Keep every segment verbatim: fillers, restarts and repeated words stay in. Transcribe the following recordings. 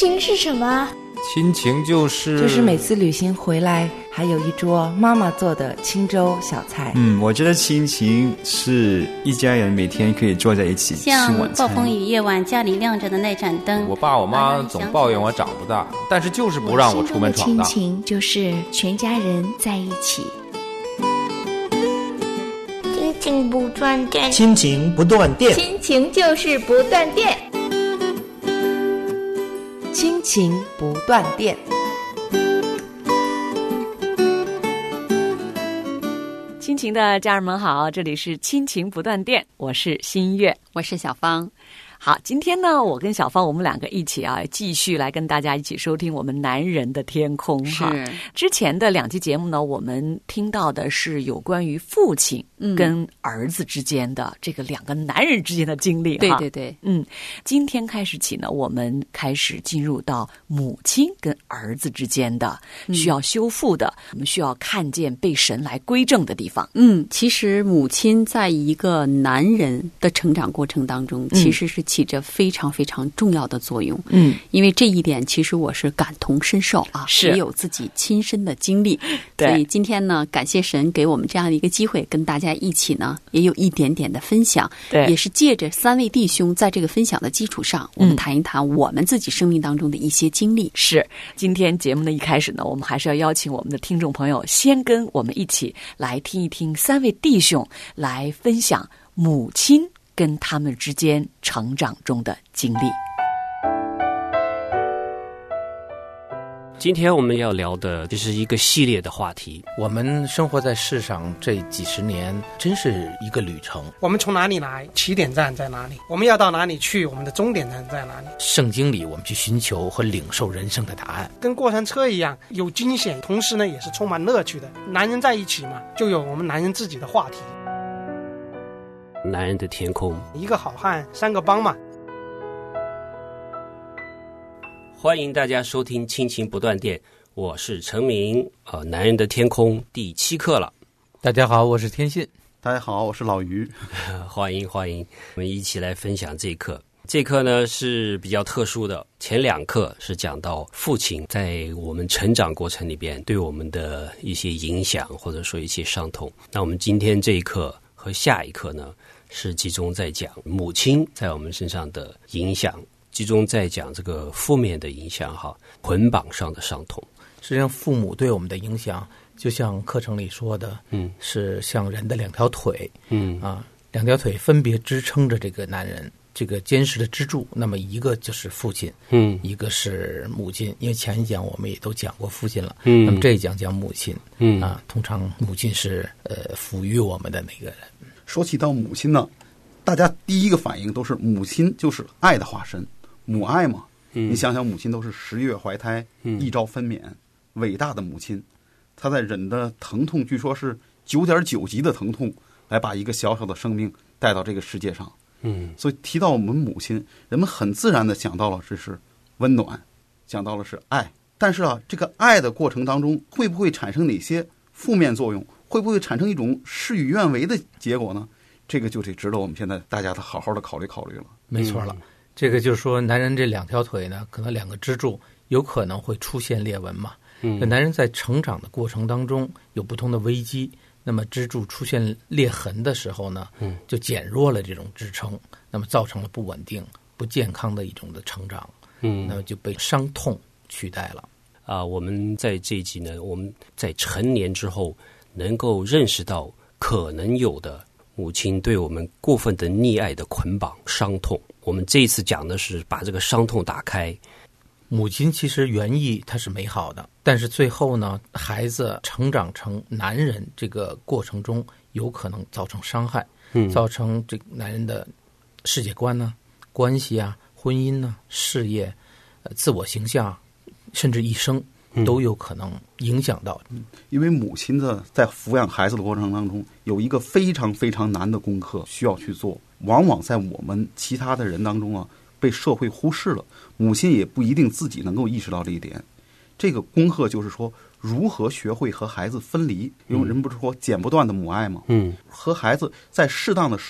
情是什么？ 亲情就是就是每次旅行回来还有一桌妈妈做的清粥小菜。 嗯，我觉得亲情是一家人每天可以坐在一起吃晚餐。 像暴风雨夜晚家里亮着的那盏灯， 我爸我妈总抱怨我长不大，但是就是不让我出门闯荡。 亲情就是全家人在一起。 亲情不断电， 亲情不断电， 亲情就是不断电。 亲情不断电。 亲情的家人们好，这里是亲情不断电，我是新月， 我是小芳。 好，今天呢，我跟小芳我们两个一起啊，继续来跟大家一起收听我们男人的天空哈。 是之前的两期节目呢，我们听到的是有关于父亲跟儿子之间的、嗯、这个两个男人之间的经历哈。 对对对， 嗯，今天开始起呢，我们开始进入到母亲跟儿子之间的需要修复的、嗯、我们需要看见被神来归正的地方。 嗯，其实母亲在一个男人的成长过程当中，其实是起着非常非常重要的作用。嗯，因为这一点其实我是感同身受啊， 是也有自己亲身的经历。 对， 所以今天呢，感谢神给我们这样的一个机会，跟大家一起呢也有一点点的分享。 对， 也是借着三位弟兄在这个分享的基础上，我们谈一谈我们自己生命当中的一些经历。 是，今天节目的一开始呢，我们还是要邀请我们的听众朋友先跟我们一起来听一听三位弟兄来分享母亲跟他们之间成长中的经历。 今天我们要聊的这是一个系列的话题。 我们生活在世上这几十年真是一个旅程。 我们从哪里来，起点站在哪里，我们要到哪里去，我们的终点站在哪里。 圣经里我们去寻求和领受人生的答案， 跟过山车一样，有惊险，同时呢也是充满乐趣的。男人在一起嘛，就有我们男人自己的话题。 男人的天空， 一个好汉三个帮嘛。 欢迎大家收听亲情不断电，我是陈明。呃，男人的天空第七课了。 大家好，我是天信。 大家好，我是老于。 欢迎欢迎，我们一起来分享这一课。这课呢是比较特殊的，前两课是讲到父亲在我们成长过程里边对我们的一些影响，或者说一些伤痛。那我们今天这一课和下一课呢，是集中在讲母亲在我们身上的影响，集中在讲这个负面的影响哈，捆绑上的伤痛。 实际上父母对我们的影响就像课程里说的，嗯，是像人的两条腿，嗯啊，两条腿分别支撑着这个男人这个坚实的支柱。那么一个就是父亲，嗯，一个是母亲。因为前一讲我们也都讲过父亲了，嗯，那么这一讲讲母亲，嗯啊，通常母亲是呃抚育我们的那个人。 说起到母亲呢，大家第一个反应都是母亲就是爱的化身，母爱嘛。嗯、你想想，母亲都是十月怀胎，嗯、一朝分娩，伟大的母亲，她在忍的疼痛，据说是九点九级的疼痛，来把一个小小的生命带到这个世界上。嗯，所以提到我们母亲，人们很自然的想到了这是温暖，想到了是爱。但是啊，这个爱的过程当中，会不会产生哪些负面作用？会不会产生一种事与愿违的结果呢？这个就得值得我们现在大家的好好的考虑考虑了。 没错了，嗯、这个就是说，男人这两条腿呢，可能两个支柱有可能会出现裂纹嘛。嗯，男人在成长的过程当中有不同的危机，那么支柱出现裂痕的时候呢，嗯，就减弱了这种支撑，那么造成了不稳定、不健康的一种的成长，嗯，那么就被伤痛取代了。 啊，我们在这一集呢，我们在成年之后，能够认识到可能有的母亲对我们过分的溺爱的捆绑伤痛。我们这一次讲的是把这个伤痛打开。 母亲其实原意它是美好的，但是最后呢，孩子成长成男人这个过程中有可能造成伤害，嗯，造成这个男人的世界观呢、关系啊、婚姻呢、事业、呃、自我形象，甚至一生都有可能影响到。 嗯，因为母亲的在抚养孩子的过程当中，有一个非常非常难的功课需要去做，往往在我们其他的人当中啊，被社会忽视了。母亲也不一定自己能够意识到这一点。这个功课就是说，如何学会和孩子分离。因为人不是说剪不断的母爱吗？嗯，和孩子在适当的时候，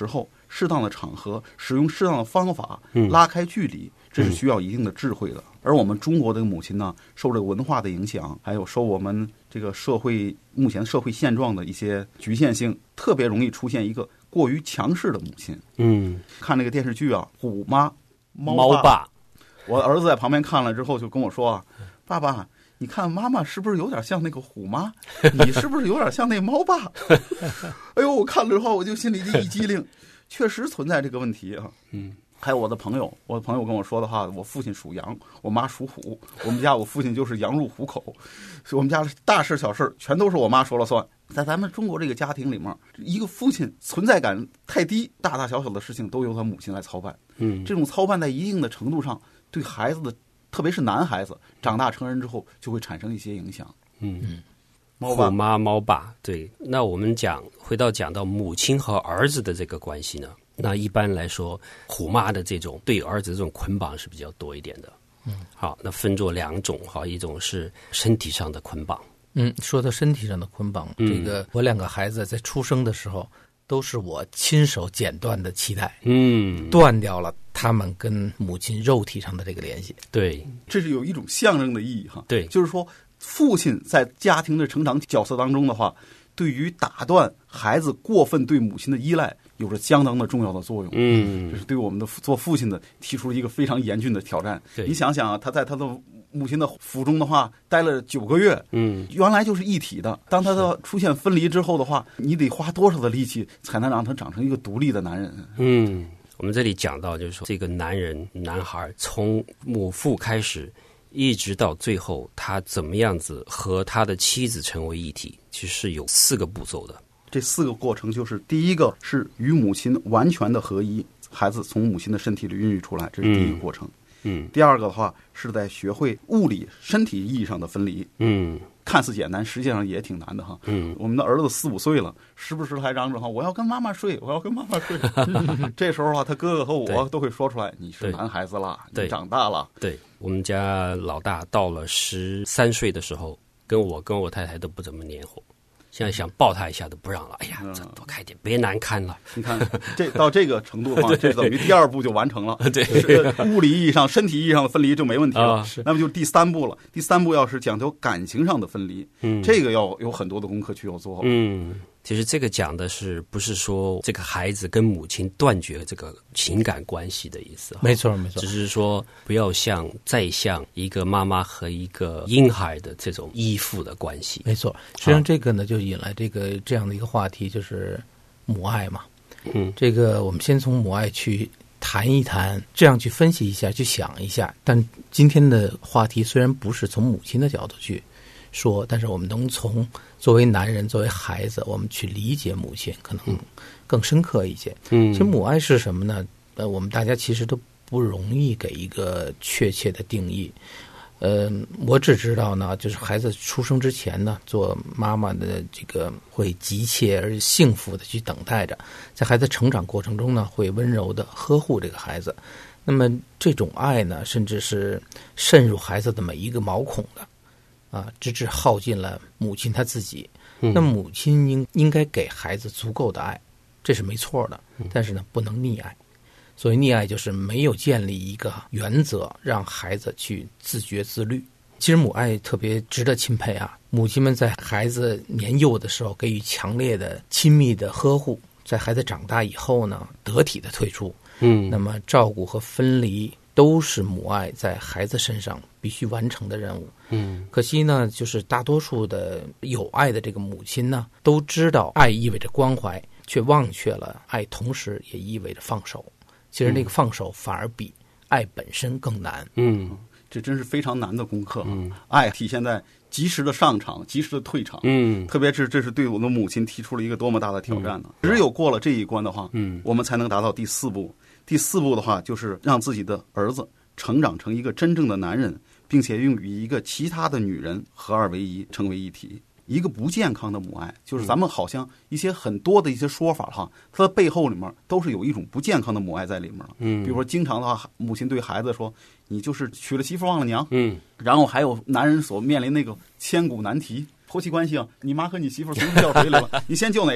适当的场合，使用适当的方法，拉开距离，这是需要一定的智慧的。而我们中国的母亲呢，受这个文化的影响，还有受我们这个社会目前社会现状的一些局限性，特别容易出现一个过于强势的母亲。 嗯， 看那个电视剧啊，虎妈猫爸，爸我儿子在旁边看了之后就跟我说啊，爸爸，你看妈妈是不是有点像那个虎妈？你是不是有点像那猫爸？哎呦，我看了之后我就心里一激灵，确实存在这个问题啊。 嗯。 还有我的朋友，我的朋友跟我说的话，我父亲属羊，我妈属虎，我们家我父亲就是羊入虎口，所以我们家大事小事全都是我妈说了算。在咱们中国这个家庭里面，一个父亲存在感太低，大大小小的事情都由他母亲来操办。 嗯， 这种操办在一定的程度上，对孩子的，特别是男孩子长大成人之后，就会产生一些影响。 嗯，虎妈猫爸，对。那我们讲回到讲到母亲和儿子的这个关系呢？那一般来说，虎妈的这种对儿子这种捆绑是比较多一点的。嗯，好，那分作两种哈，一种是身体上的捆绑。 嗯，说到身体上的捆绑， 嗯、 这个我两个孩子在出生的时候都是我亲手剪断的脐带， 嗯， 断掉了他们跟母亲肉体上的这个联系。 对， 这是有一种象征的意义哈。 对， 就是说，父亲在家庭的成长角色当中的话，对于打断孩子过分对母亲的依赖，有着相当的重要的作用。 嗯， 这是对我们的做父亲的提出了一个非常严峻的挑战。你想想啊，他在他的母亲的腹中的话待了九个月， 嗯， 原来就是一体的。当他的出现分离之后的话，你得花多少的力气才能让他长成一个独立的男人？ 嗯，我们这里讲到就是说，这个男人男孩从母父开始，一直到最后，他怎么样子和他的妻子成为一体，其实是有四个步骤的。 这四个过程就是：第一个是与母亲完全的合一，孩子从母亲的身体里孕育出来，这是第一个过程。 嗯， 第二个的话是在学会物理身体意义上的分离。 嗯， 看似简单，实际上也挺难的哈。 嗯， 我们的儿子四五岁了，时不时还嚷着哈，我要跟妈妈睡，我要跟妈妈睡。这时候啊，他哥哥和我都会说出来，你是男孩子了，你长大了。 对，我们家老大到了十三岁的时候，跟我跟我太太都不怎么黏糊。现在想抱他一下都不让了，哎呀，这多开点，别难堪了。 你看，这到这个程度的话，这等于第二步就完成了。 对， 物理意义上、身体意义上的分离就没问题了。 啊、 那么就第三步了。第三步要是讲究感情上的分离， 嗯， 这个要有很多的功课去要做。 嗯，其实这个讲的是不是说这个孩子跟母亲断绝这个情感关系的意思？ 没错，没错， 只是说不要像再像一个妈妈和一个婴孩的这种依附的关系。 没错，实际上这个呢就引来这个这样的一个话题，就是母爱嘛。 嗯， 这个我们先从母爱去谈一谈，这样去分析一下，去想一下。但今天的话题虽然不是从母亲的角度去说，但是我们能从作为男人、作为孩子，我们去理解母亲，可能更深刻一些。 嗯， 其实母爱是什么呢？呃，我们大家其实都不容易给一个确切的定义。呃，我只知道呢，就是孩子出生之前呢，做妈妈的这个会急切而幸福的去等待着，在孩子成长过程中呢，会温柔的呵护这个孩子。那么这种爱呢，甚至是渗入孩子的每一个毛孔的。啊，直至耗尽了母亲她自己。那母亲应应该给孩子足够的爱，这是没错的。但是呢，不能溺爱。所谓溺爱，就是没有建立一个原则，让孩子去自觉自律。其实母爱特别值得钦佩啊！母亲们在孩子年幼的时候给予强烈的、亲密的呵护，在孩子长大以后呢，得体的退出。 嗯， 那么照顾和分离都是母爱在孩子身上必须完成的任务。 嗯， 可惜呢，就是大多数的有爱的这个母亲呢，都知道爱意味着关怀，却忘却了爱同时也意味着放手。其实那个放手反而比爱本身更难。 嗯， 这真是非常难的功课。 嗯， 爱体现在及时的上场，及时的退场。 嗯， 特别是这是对我的母亲提出了一个多么大的挑战呢？嗯、只有过了这一关的话， 嗯， 我们才能达到第四步。第四步的话，就是让自己的儿子成长成一个真正的男人，并且用与一个其他的女人合二为一，成为一体。一个不健康的母爱，就是咱们好像一些很多的一些说法哈，它的背后里面都是有一种不健康的母爱在里面了。 嗯， 比如说经常的话，母亲对孩子说：“你就是娶了媳妇忘了娘。” 嗯， 然后还有男人所面临那个千古难题，婆媳关系啊，你妈和你媳妇同时掉水里了，你先救哪个？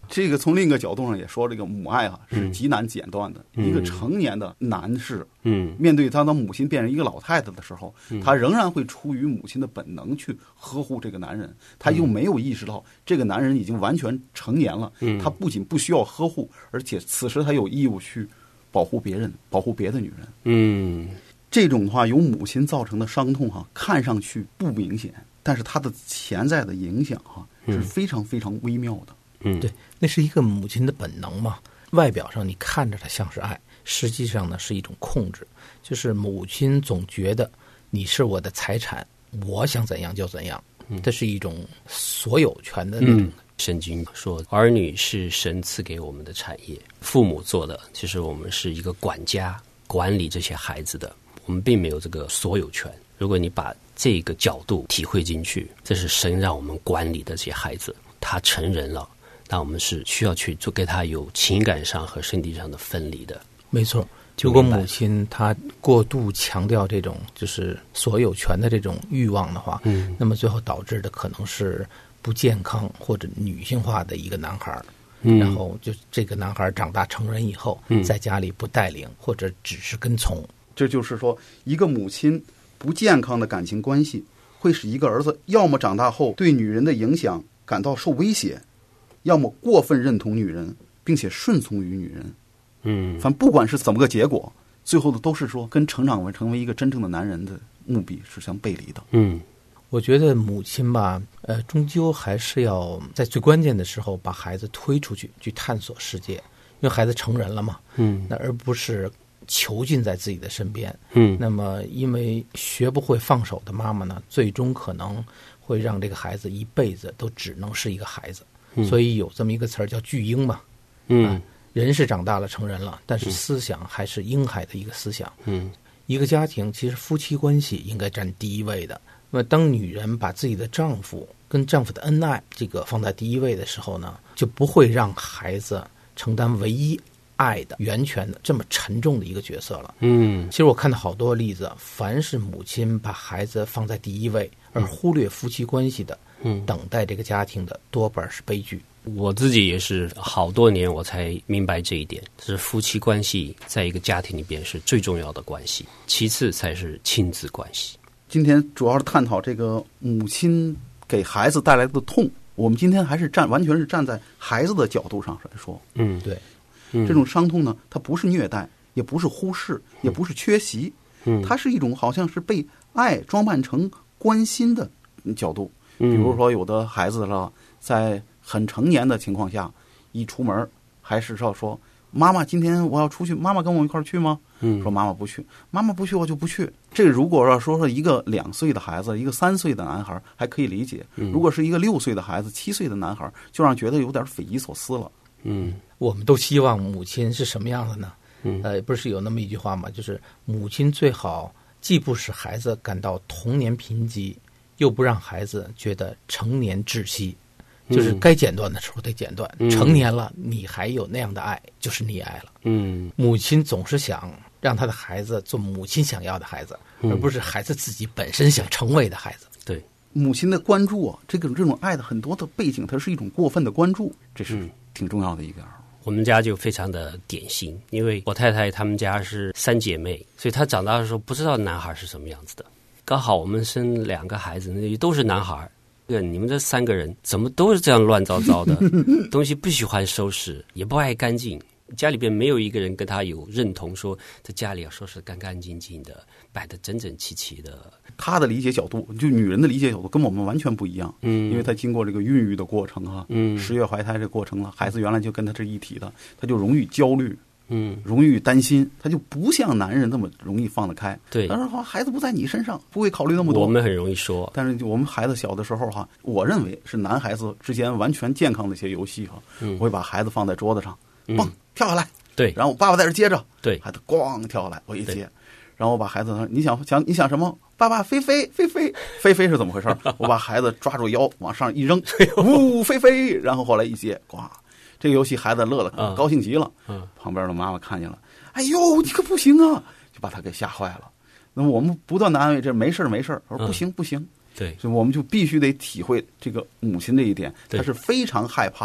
这个从另一个角度上也说，这个母爱啊是极难剪断的。 嗯、 一个成年的男士， 嗯， 面对他的母亲变成一个老太太的时候，嗯、他仍然会出于母亲的本能去呵护这个男人。他又没有意识到这个男人已经完全成年了，嗯、他不仅不需要呵护，而且此时他有义务去保护别人，保护别的女人。 嗯， 这种的话由母亲造成的伤痛哈、啊，看上去不明显，但是它的潜在的影响哈、啊、是非常非常微妙的。 嗯， 对，那是一个母亲的本能嘛。外表上你看着它像是爱，实际上呢是一种控制，就是母亲总觉得你是我的财产，我想怎样就怎样，嗯、这是一种所有权的那种。嗯、 圣经说，儿女是神赐给我们的产业，父母做的，其实我们是一个管家，管理这些孩子的，我们并没有这个所有权。如果你把这个角度体会进去，这是神让我们管理的这些孩子，他成人了。那我们是需要去做跟他有情感上和身体上的分离的。 没错，如果母亲她过度强调这种就是所有权的这种欲望的话，嗯，那么最后导致的可能是不健康或者女性化的一个男孩，嗯，然后就这个男孩长大成人以后，嗯，在家里不带领或者只是跟从。 这就是说，一个母亲不健康的感情关系，会使一个儿子要么长大后对女人的影响感到受威胁，要么过分认同女人，并且顺从于女人。 嗯， 反正不管是怎么个结果，最后的都是说跟成长为成为一个真正的男人的目的是相背离的。 嗯， 我觉得母亲吧，呃，终究还是要在最关键的时候把孩子推出去，去探索世界，因为孩子成人了嘛。 嗯， 那而不是囚禁在自己的身边。 嗯， 那么因为学不会放手的妈妈呢，最终可能会让这个孩子一辈子都只能是一个孩子。嗯、所以有这么一个词儿叫巨婴嘛。 嗯、 啊，人是长大了成人了，但是思想还是婴孩的一个思想。 嗯， 一个家庭其实夫妻关系应该占第一位的。那么当女人把自己的丈夫跟丈夫的恩爱这个放在第一位的时候呢，就不会让孩子承担唯一爱的源泉的这么沉重的一个角色了。 嗯， 其实我看到好多例子，凡是母亲把孩子放在第一位而忽略夫妻关系的， 嗯， 等待这个家庭的多半是悲剧。 我自己也是好多年我才明白这一点，是夫妻关系在一个家庭里边是最重要的关系，其次才是亲子关系。 今天主要是探讨这个母亲给孩子带来的痛，我们今天还是站完全是站在孩子的角度上来说。 嗯， 对， 嗯、 这种伤痛呢，它不是虐待，也不是忽视，也不是缺席， 嗯， 它是一种好像是被爱装扮成关心的角度。 比如说有的孩子了，在很成年的情况下，一出门还是要说妈妈今天我要出去，妈妈跟我一块儿去吗？ 嗯， 说妈妈不去，妈妈不去我就不去。这个如果要说说一个两岁的孩子，一个三岁的男孩还可以理解， 嗯、 如果是一个六岁的孩子、七岁的男孩，就让觉得有点匪夷所思了。 嗯， 我们都希望母亲是什么样的呢？ 嗯， 呃，不是有那么一句话吗？就是母亲最好既不使孩子感到童年贫瘠，又不让孩子觉得成年窒息。就是该剪断的时候得剪断， 嗯、 成年了你还有那样的爱，就是溺爱了。 嗯， 母亲总是想让他的孩子做母亲想要的孩子， 嗯、 而不是孩子自己本身想成为的孩子。 对， 母亲的关注啊，这个这种爱的很多的背景，它是一种过分的关注，这是挺重要的一个。 嗯、我们家就非常的典型，因为我太太他们家是三姐妹，所以她长大的时候不知道男孩是什么样子的。刚好我们生两个孩子，那都是男孩。你们这三个人怎么都是这样乱糟糟的东西，不喜欢收拾，也不爱干净，家里边没有一个人跟他有认同说在家里要收拾干干净净的，摆得整整齐齐的。 他的理解角度，就女人的理解角度跟我们完全不一样。 嗯， 因为他经过这个孕育的过程啊， 嗯， 十月怀胎这个过程了，孩子原来就跟他是一体的，他就容易焦虑。 嗯， 容易担心，他就不像男人那么容易放得开。 对， 但是话孩子不在你身上，不会考虑那么多。 我们很容易说， 但是我们孩子小的时候哈，我认为是男孩子之间完全健康的一些游戏哈。 嗯， 我会把孩子放在桌子上， 嗯、 蹦跳下来， 对， 然后爸爸在这接着， 对， 孩子咣跳下来，我一接，然后我把孩子说你想想你想什么？爸爸飞飞飞飞飞飞是怎么回事？我把孩子抓住腰往上一扔，呜飞飞，然后后来一接，呱。这个游戏孩子乐了， 嗯、 高兴极了。 嗯， 旁边的妈妈看见了，哎呦，你可不行啊，就把他给吓坏了。那么我们不断的安慰，这没事没事。我说不行、嗯、不行， 对， 所以我们就必须得体会这个母亲这一点，她是非常害怕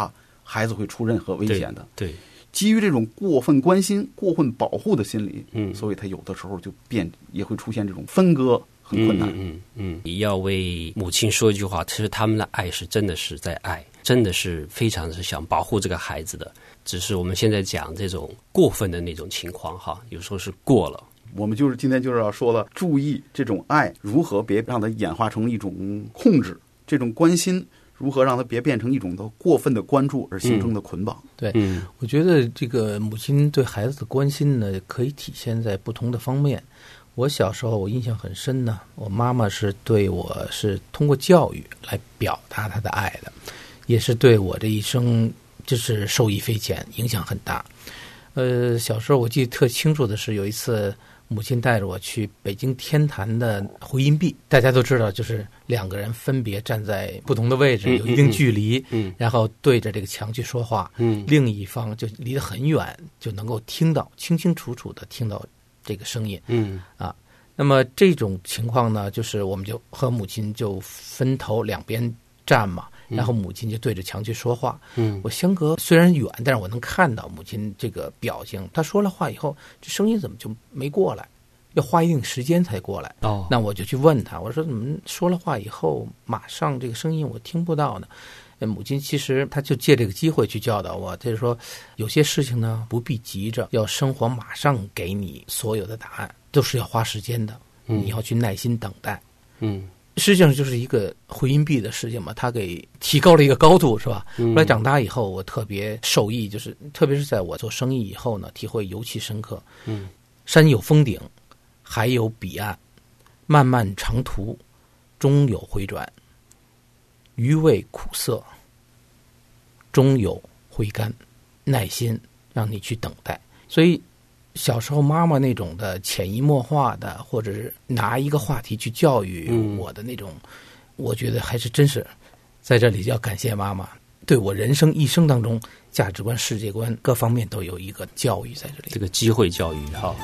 孩子会出任何危险的。 对，对基于这种过分关心、过分保护的心理，嗯，所以他有的时候就变也会出现这种分割，很困难。 嗯嗯嗯，你要为母亲说一句话，其实他们的爱是真的是在爱，真的是非常是想保护这个孩子的。只是我们现在讲这种过分的那种情况哈，有时候是过了。 我们就是今天就是要说了，注意这种爱如何别让它演化成一种控制，这种关心如何让它别变成一种的过分的关注而形成的捆绑。 嗯、对，嗯，我觉得这个母亲对孩子的关心呢，可以体现在不同的方面。我小时候我印象很深呢，我妈妈是对我是通过教育来表达她的爱的，也是对我这一生就是受益匪浅，影响很大。呃，小时候我记得特清楚的是，有一次母亲带着我去北京天坛的回音壁，大家都知道，就是两个人分别站在不同的位置，有一定距离，嗯，然后对着这个墙去说话，嗯，另一方就离得很远，就能够听到清清楚楚的听到这个声音，嗯啊。那么这种情况呢，就是我们就和母亲就分头两边站嘛。然后母亲就对着墙去说话，嗯，我相隔虽然远，但是我能看到母亲这个表情。她说了话以后，这声音怎么就没过来？要花一定时间才过来。哦，那我就去问她，我说怎么说了话以后，马上这个声音我听不到呢？母亲其实她就借这个机会去教导我，就是说有些事情呢不必急着要生活马上给你所有的答案，都是要花时间的，嗯，你要去耐心等待。嗯。实际上就是一个回音壁的事情嘛，它给提高了一个高度，是吧？后来长大以后，我特别受益，就是特别是在我做生意以后呢，体会尤其深刻。嗯，山有峰顶，海有彼岸，漫漫长途，终有回转；余味苦涩，终有回甘。耐心让你去等待，所以。小时候妈妈那种的潜移默化的，或者是拿一个话题去教育我的那种，嗯，我觉得还是真是在这里要感谢妈妈，对我人生一生当中价值观、世界观各方面都有一个教育在这里。 这个机会教育哈。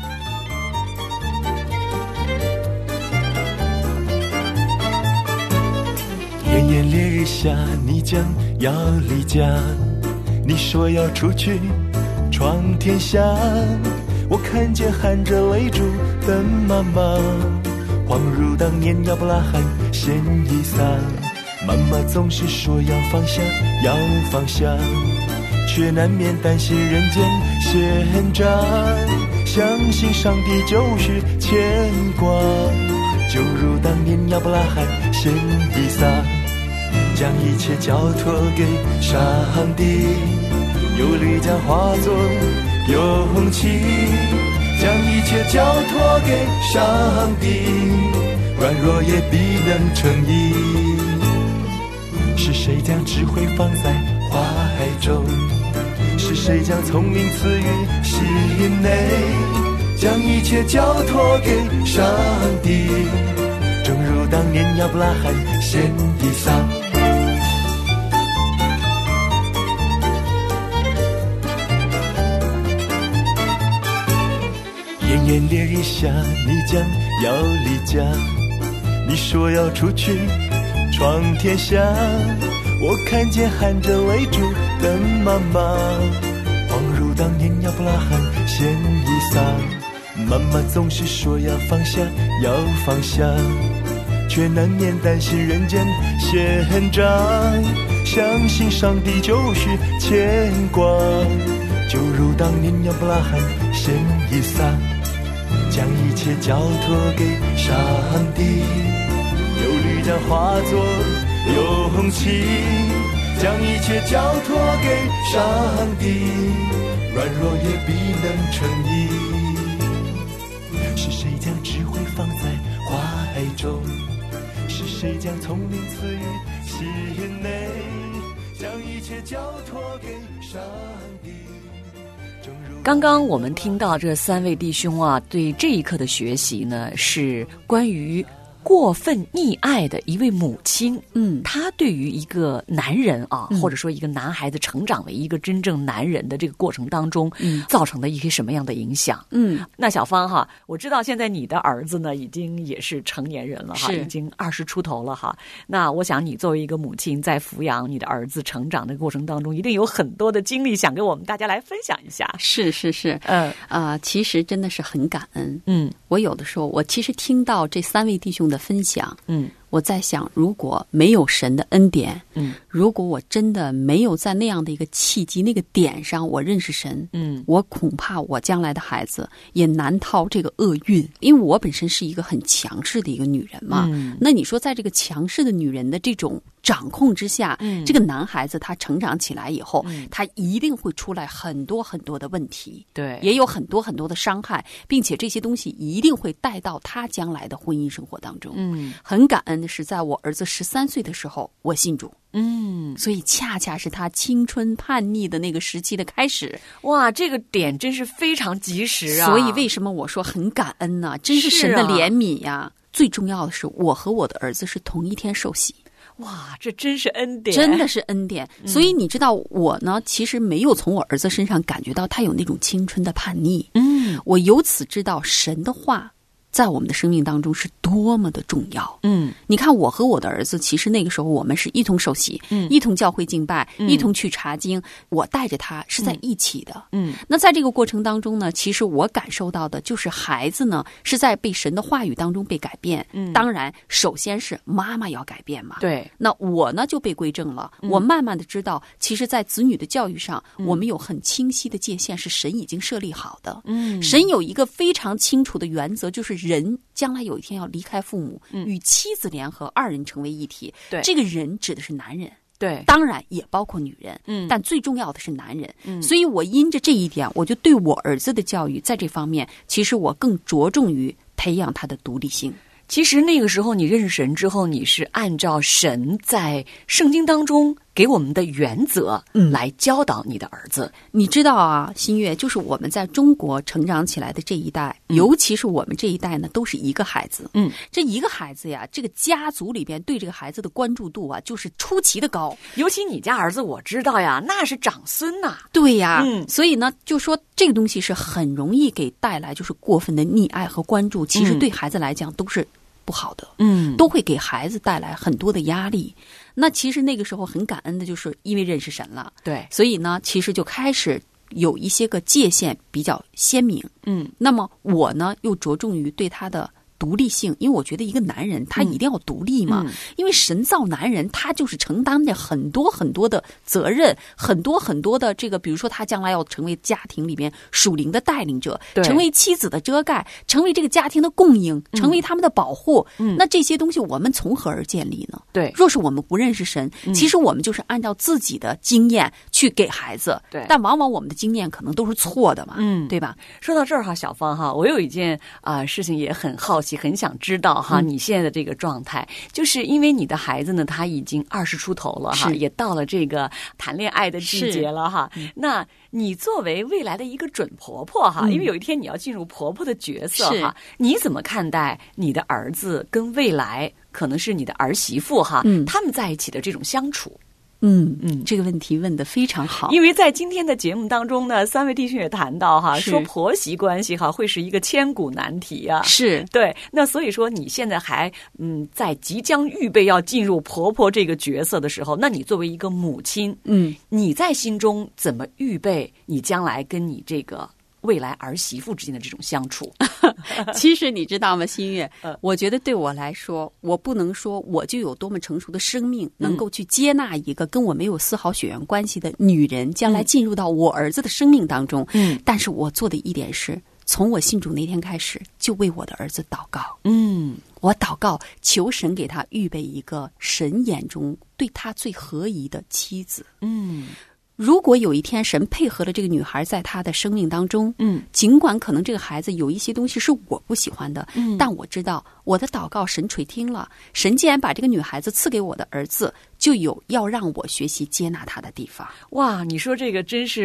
炎炎烈日下，你将要离家，你说要出去闯天下，我看见含着泪珠的妈妈，恍如当年亚伯拉罕献以撒。妈妈总是说要放下，要放下，却难免担心人间现trạng，相信上帝就是牵挂，就如当年亚伯拉罕献以撒，将一切交托给上帝，忧虑将化作勇气，将一切交托给上帝，软弱也必能成义。是谁将智慧放在怀中？是谁将聪明赐予心内？将一切交托给上帝，正如当年亚伯拉罕献以撒。炎炎烈日下，你将要离家，你说要出去闯天下，我看见含着泪珠的妈妈，恍如当年亚伯拉罕献以撒。妈妈总是说要放下，要放下，却难免担心人间现状，相信上帝就是牵挂，就如当年亚伯拉罕献以撒，将一切交托给上帝，忧虑将化作勇气，将一切交托给上帝，软弱也必能成义。是谁将智慧放在怀中？是谁将聪明赐予心内？将一切交托给上帝。 刚刚我们听到这三位弟兄啊，对这一课的学习呢，是关于过分溺爱的一位母亲， 嗯， 她对于一个男人啊，嗯、或者说一个男孩子成长为一个真正男人的这个过程当中，嗯，造成的一些什么样的影响？ 嗯， 那小芳哈，我知道现在你的儿子呢，已经也是成年人了哈， 是已经二十出头了哈。那我想你作为一个母亲，在抚养你的儿子成长的过程当中，一定有很多的经历想跟我们大家来分享一下。 是是是， 嗯啊、呃，其实真的是很感恩。 嗯， 我有的时候，我其实听到这三位弟兄的分享， 嗯， 我在想，如果没有神的恩典， 嗯， 如果我真的没有在那样的一个契机、那个点上，我认识神， 嗯， 我恐怕我将来的孩子也难逃这个厄运，因为我本身是一个很强势的一个女人嘛。 嗯， 那你说，在这个强势的女人的这种掌控之下， 嗯， 这个男孩子他成长起来以后， 嗯， 他一定会出来很多很多的问题， 对， 也有很多很多的伤害，并且这些东西一定会带到他将来的婚姻生活当中。 嗯， 很感恩的是，在我儿子十三岁的时候，我信主。 嗯， 所以恰恰是他青春叛逆的那个时期的开始。 哇，这个点真是非常及时啊！ 所以为什么我说很感恩呢？真是神的怜悯呀！啊、最重要的是，我和我的儿子是同一天受洗。 哇，这真是恩典， 真的是恩典。嗯、所以你知道，我呢，其实没有从我儿子身上感觉到他有那种青春的叛逆。 嗯， 我由此知道神的话在我们的生命当中是多么的重要。 嗯， 你看我和我的儿子，其实那个时候我们是一同受洗， 嗯， 一同教会敬拜， 嗯， 一同去查经，我带着他是在一起的。 嗯， 那在这个过程当中呢，其实我感受到的就是孩子呢是在被神的话语当中被改变。 嗯， 当然首先是妈妈要改变嘛。 对， 那我呢就被归正了。嗯，我慢慢的知道，其实在子女的教育上，嗯，我们有很清晰的界限，是神已经设立好的。 嗯， 神有一个非常清楚的原则，就是人将来有一天要离开父母， 嗯， 与妻子联合，二人成为一体。 对， 这个人指的是男人。 对， 当然也包括女人。 嗯， 但最重要的是男人。 嗯， 所以我因着这一点，我就对我儿子的教育在这方面，其实我更着重于培养他的独立性。 其实那个时候你认识神之后，你是按照神在圣经当中给我们的原则来教导你的儿子。 嗯，你知道啊，新月，就是我们在中国成长起来的这一代，嗯，尤其是我们这一代呢，都是一个孩子。 嗯， 这一个孩子呀，这个家族里边对这个孩子的关注度啊，就是出奇的高。 尤其你家儿子，我知道呀，那是长孙呐。 对呀， 嗯， 所以呢，就说这个东西是很容易给带来就是过分的溺爱和关注，其实对孩子来讲都是不好的， 嗯， 都会给孩子带来很多的压力。那其实那个时候很感恩的，就是因为认识神了， 对， 所以呢，其实就开始有一些个界限比较鲜明。 嗯， 那么我呢，又着重于对他的独立性，因为我觉得一个男人他一定要独立嘛， 嗯， 因为神造男人，他就是承担着很多很多的责任，很多很多的这个，比如说他将来要成为家庭里面属灵的带领者，成为妻子的遮盖，成为这个家庭的供应， 嗯， 成为他们的保护。 嗯， 那这些东西我们从何而建立呢？ 对， 若是我们不认识神， 嗯， 其实我们就是按照自己的经验去给孩子， 对， 但往往我们的经验可能都是错的嘛， 嗯， 对吧？ 说到这儿哈，小芳哈，我有一件啊，呃、事情也很好奇，很想知道。哈，你现在的这个状态，嗯，就是因为你的孩子呢，他已经二十出头了哈，也到了这个谈恋爱的季节了哈。 嗯， 那你作为未来的一个准婆婆哈， 嗯， 因为有一天你要进入婆婆的角色哈，你怎么看待你的儿子跟未来可能是你的儿媳妇哈， 嗯， 他们在一起的这种相处？ 嗯嗯，这个问题问得非常好。 因为在今天的节目当中呢，三位弟兄也谈到哈，说婆媳关系哈会是一个千古难题啊。 是对，那所以说你现在还嗯在即将预备要进入婆婆这个角色的时候，那你作为一个母亲， 嗯， 你在心中怎么预备你将来跟你这个未来儿媳妇之间的这种相处？ 其实你知道吗，新月，我觉得对我来说，我不能说我就有多么成熟的生命，能够去接纳一个跟我没有丝毫血缘关系的女人将来进入到我儿子的生命当中。 嗯， 但是我做的一点是，从我信主那天开始，就为我的儿子祷告。 嗯， 我祷告求神给他预备一个神眼中对他最合宜的妻子。 嗯。 如果有一天神配合了这个女孩在她的生命当中， 嗯， 尽管可能这个孩子有一些东西是我不喜欢的， 嗯， 但我知道我的祷告神垂听了，神既然把这个女孩子赐给我的儿子，就有要让我学习接纳她的地方。 哇，你说这个真是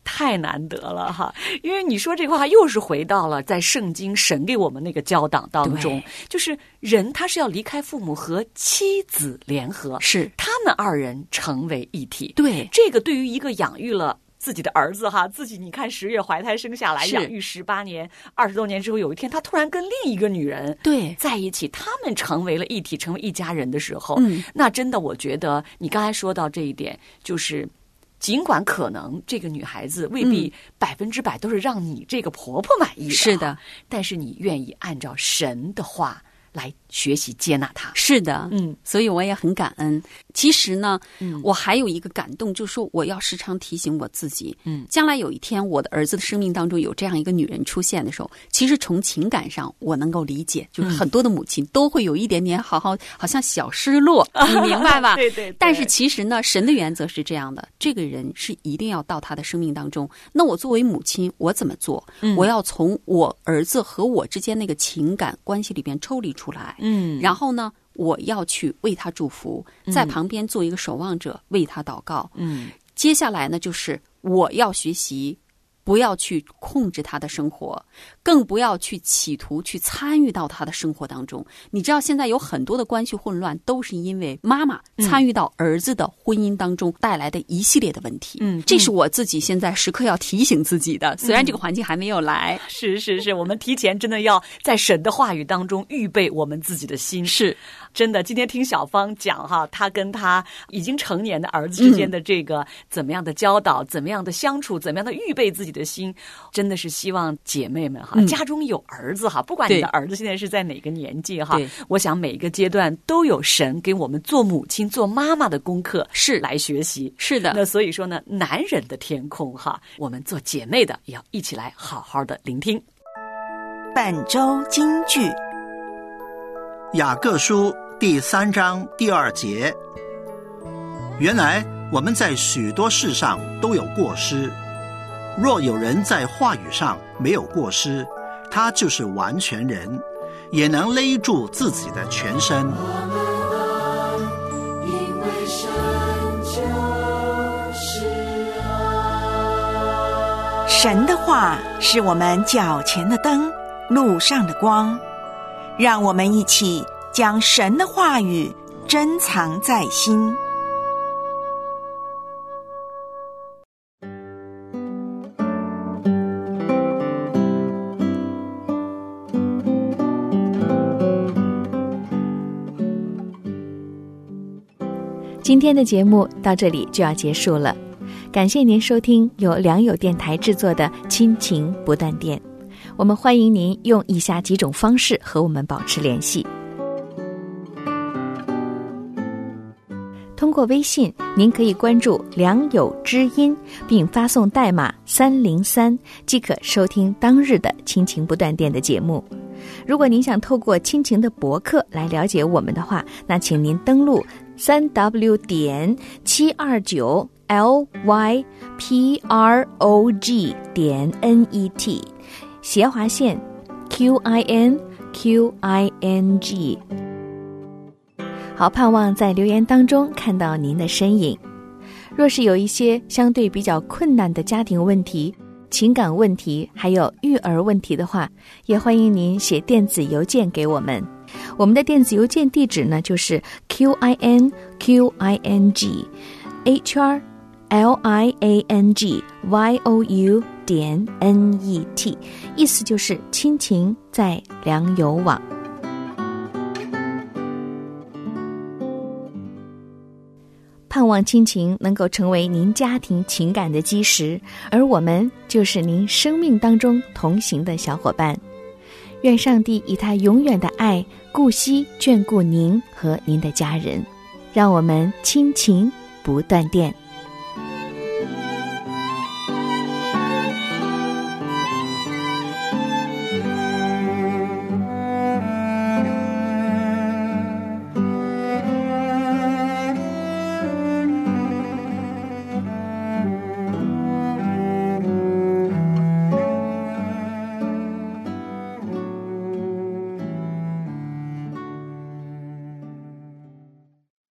太难得了哈！因为你说这话又是回到了在圣经神给我们那个教导当中，就是人他是要离开父母和妻子联合， 是他们二人成为一体。 对， 这个对于一个养育了自己的儿子哈，自己你看十月怀胎生下来，养育十八年、二十多年之后，有一天他突然跟另一个女人对在一起，他们成为了一体，成为一家人的时候， 嗯， 那真的我觉得你刚才说到这一点，就是尽管可能这个女孩子未必百分之百都是让你这个婆婆满意的， 是的， 但是你愿意按照神的话来学习接纳他， 是的， 嗯， 所以我也很感恩。其实呢， 嗯， 我还有一个感动，就是说我要时常提醒我自己，嗯，将来有一天我的儿子的生命当中有这样一个女人出现的时候，其实从情感上我能够理解，就是很多的母亲都会有一点点好好好像小失落，你明白吧？ 对, 对对。 但是其实呢，神的原则是这样的，这个人是一定要到他的生命当中。那我作为母亲，我怎么做？嗯，我要从我儿子和我之间那个情感关系里边抽离出来。 嗯， 然后呢，我要去为他祝福，在旁边做一个守望者，为他祷告。 嗯， 接下来呢，就是我要学习，不要去控制他的生活，更不要去企图去参与到他的生活当中。你知道，现在有很多的关系混乱，都是因为妈妈参与到儿子的婚姻当中带来的一系列的问题。 嗯， 这是我自己现在时刻要提醒自己的。虽然这个环境还没有来， 嗯、是是是，我们提前真的要在神的话语当中预备我们自己的心。 是。 真的，今天听小芳讲哈，她跟她已经成年的儿子之间的这个怎么样的教导，嗯、怎么样的相处，怎么样的预备自己的心，真的是希望姐妹们哈，嗯、家中有儿子哈，不管你的儿子现在是在哪个年纪哈，我想每一个阶段都有神给我们做母亲、做妈妈的功课是来学习。 是的， 那所以说呢，男人的天空哈，我们做姐妹的也要一起来好好的聆听。 本周金句， 雅各书第三章第二节，原来我们在许多事上都有过失，若有人在话语上没有过失，他就是完全人，也能勒住自己的全身。 因为神就是爱。 神的话是我们脚前的灯，路上的光，让我们一起将神的话语珍藏在心。 今天的节目到这里就要结束了，感谢您收听由良友电台制作的亲情不断电。我们欢迎您用以下几种方式和我们保持联系。通过微信，您可以关注良友知音，并发送代码三零三，即可收听当日的亲情不断电的节目。如果您想透过亲情的博客来了解我们的话，那请您登录三 w 点七二九 l y p r o g 点 n e t 斜划线 q i n q i n g。 好，盼望在留言当中看到您的身影。若是有一些相对比较困难的家庭问题、情感问题还有育儿问题的话，也欢迎您写电子邮件给我们。我们的电子邮件地址呢，就是 q i n q i n g h r l i a n g y o u 点 n e t， 意思就是亲情在良友网。盼望亲情能够成为您家庭情感的基石，而我们就是您生命当中同行的小伙伴。愿上帝以他永远的爱顾惜眷顾您和您的家人，让我们亲情不断电。